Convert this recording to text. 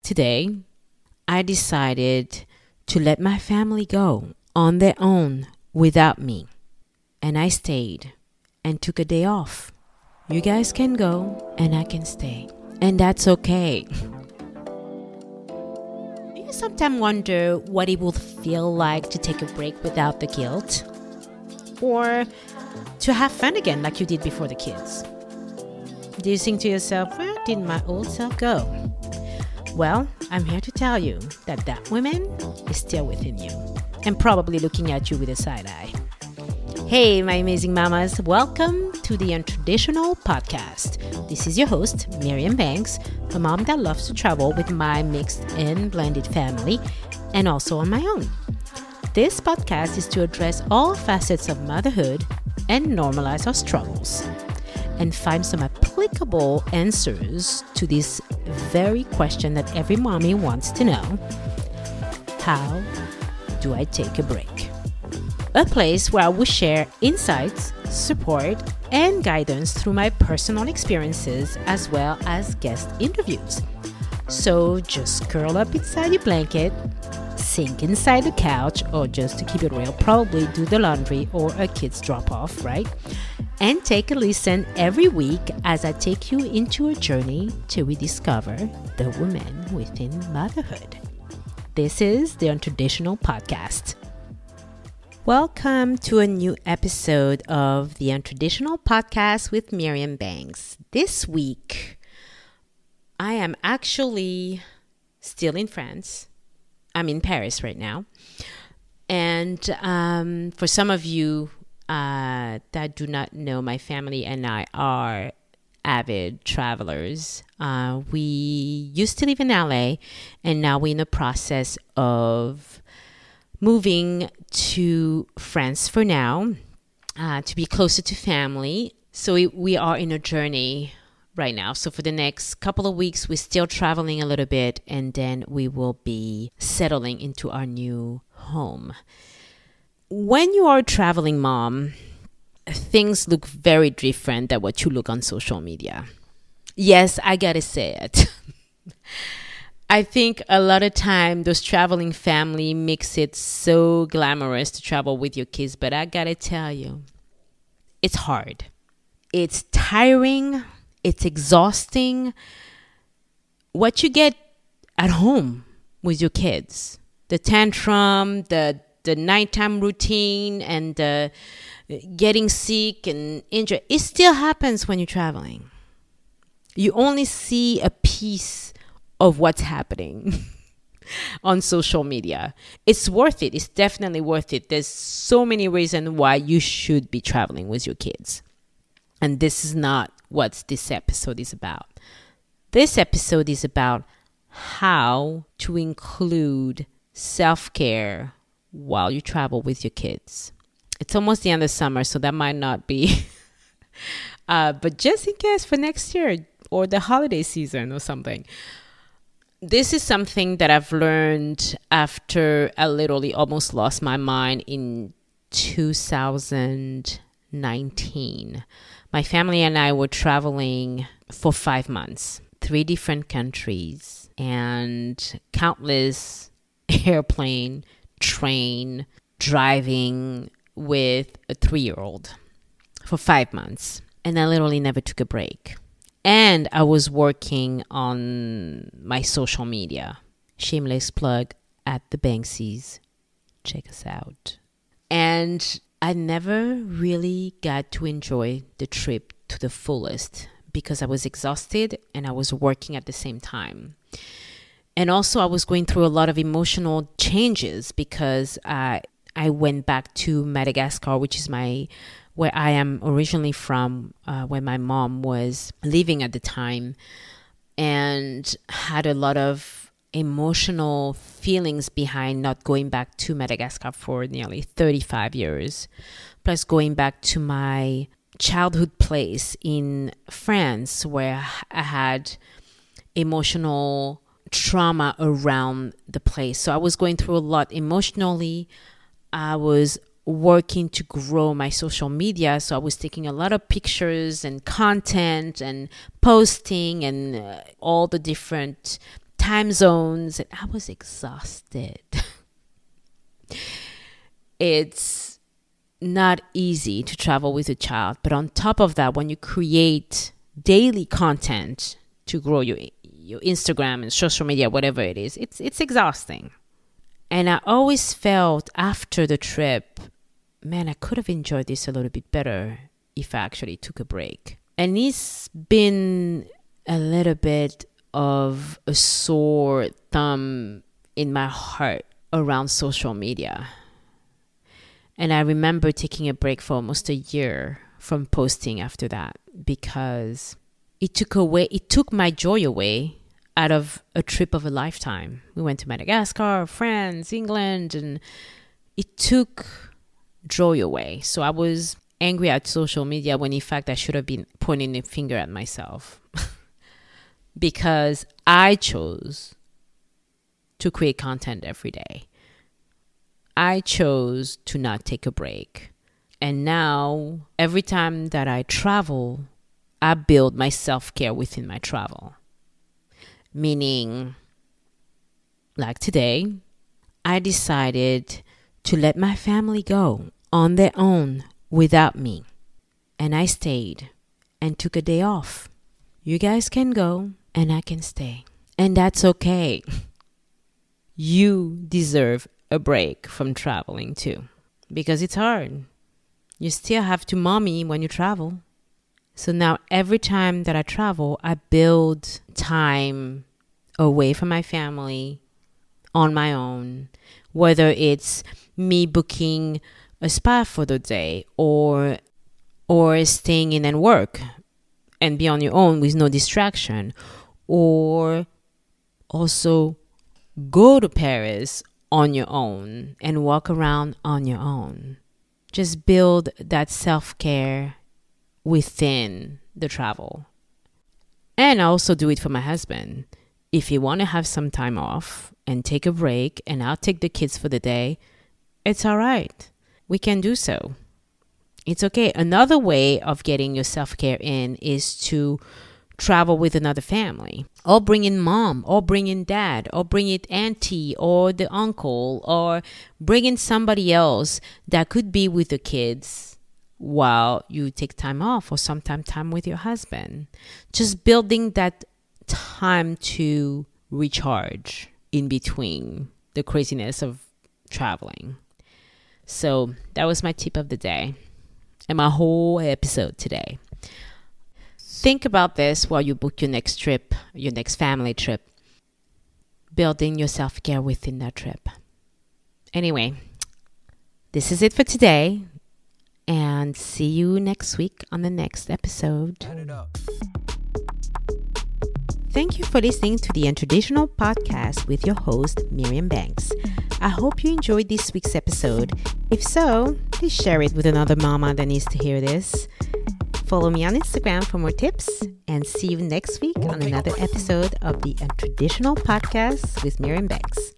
today, I decided to let my family go on their own without me. And I stayed and took a day off. You guys can go and I can stay. And that's okay. Do you sometimes wonder what it will feel like to take a break without the guilt? Or to have fun again like you did before the kids? Do you think to yourself, where did my old self go? Well, I'm here to tell you that that woman is still within you and probably looking at you with a side eye. Hey, my amazing mamas, welcome to the Untraditional Podcast. This is your host, Miriam Banks, a mom that loves to travel with my mixed and blended family and also on my own. This podcast is to address all facets of motherhood and normalize our struggles and find some applicable answers to this very question that every mommy wants to know. How do I take a break? A place where I will share insights, support, and guidance through my personal experiences as well as guest interviews. So just curl up inside your blanket, sink inside the couch, or just to keep it real, probably do the laundry or a kid's drop off, right? And take a listen every week as I take you into a journey to rediscover the woman within motherhood. This is the Untraditional Podcast. Welcome to a new episode of the Untraditional Podcast with Miriam Banks. This week, I am actually still in France. I'm in Paris right now. And for some of you that do not know, my family and I are avid travelers. We used to live in LA, and now we're in the process of moving to France for now, to be closer to family. So we are in a journey right now. So for the next couple of weeks, we're still traveling a little bit, and then we will be settling into our new home. When you are a traveling mom, things look very different than what you look on social media. Yes, I gotta say it. I think a lot of time those traveling family makes it so glamorous to travel with your kids, but I gotta tell you, it's hard. It's tiring. It's exhausting. What you get at home with your kids, the tantrum, the nighttime routine, and the getting sick and injured, it still happens when you're traveling. You only see a piece of what's happening on social media. It's worth it. It's definitely worth it. There's so many reasons why you should be traveling with your kids. And this is not what this episode is about. This episode is about how to include self-care while you travel with your kids. It's almost the end of summer, so that might not be. But just in case for next year or the holiday season or something. This is something that I've learned after I literally almost lost my mind in 2019. My family and I were traveling for 5 months, 3 different countries, and countless airplane, train, driving with a 3-year-old for 5 months. And I literally never took a break. And I was working on my social media. Shameless plug at the Banksies. Check us out. And I never really got to enjoy the trip to the fullest because I was exhausted and I was working at the same time. And also I was going through a lot of emotional changes because I went back to Madagascar, which is where I am originally from, where my mom was living at the time, and had a lot of emotional feelings behind not going back to Madagascar for nearly 35 years, plus going back to my childhood place in France where I had emotional trauma around the place. So I was going through a lot emotionally. I was working to grow my social media. So I was taking a lot of pictures and content and posting and all the different time zones, and I was exhausted. It's not easy to travel with a child, but on top of that, when you create daily content to grow your Instagram and social media, whatever it is, it's exhausting. And I always felt after the trip, man, I could have enjoyed this a little bit better if I actually took a break. And it's been a little bit of a sore thumb in my heart around social media. And I remember taking a break for almost a year from posting after that, because it took my joy away out of a trip of a lifetime. We went to Madagascar, France, England, and it took joy away. So I was angry at social media when in fact I should have been pointing a finger at myself because I chose to create content every day. I chose to not take a break. And now every time that I travel, I build my self-care within my travel. Meaning, like today, I decided to let my family go on their own without me. And I stayed and took a day off. You guys can go and I can stay. And that's okay. You deserve a break from traveling too, because it's hard. You still have to mommy when you travel. So now every time that I travel, I build time away from my family on my own, whether it's me booking a spa for the day or staying in and work and be on your own with no distraction, or also go to Paris on your own and walk around on your own. Just build that self-care within the travel. And I also do it for my husband. If you want to have some time off and take a break and I'll take the kids for the day, it's all right. We can do so. It's okay. Another way of getting your self-care in is to travel with another family, or bring in mom, or bring in dad, or bring in auntie or the uncle, or bring in somebody else that could be with the kids while you take time off, or sometime time with your husband. Just building that time to recharge in between the craziness of traveling. So that was my tip of the day and my whole episode today. Think about this while you book your next trip, your next family trip. Building your self-care within that trip. Anyway, this is it for today. And see you next week on the next episode. Thank you for listening to the Untraditional Podcast with your host, Miriam Banks. I hope you enjoyed this week's episode. If so, please share it with another mama that needs to hear this. Follow me on Instagram for more tips, and see you next week on another episode of the Untraditional Podcast with Miriam Banks.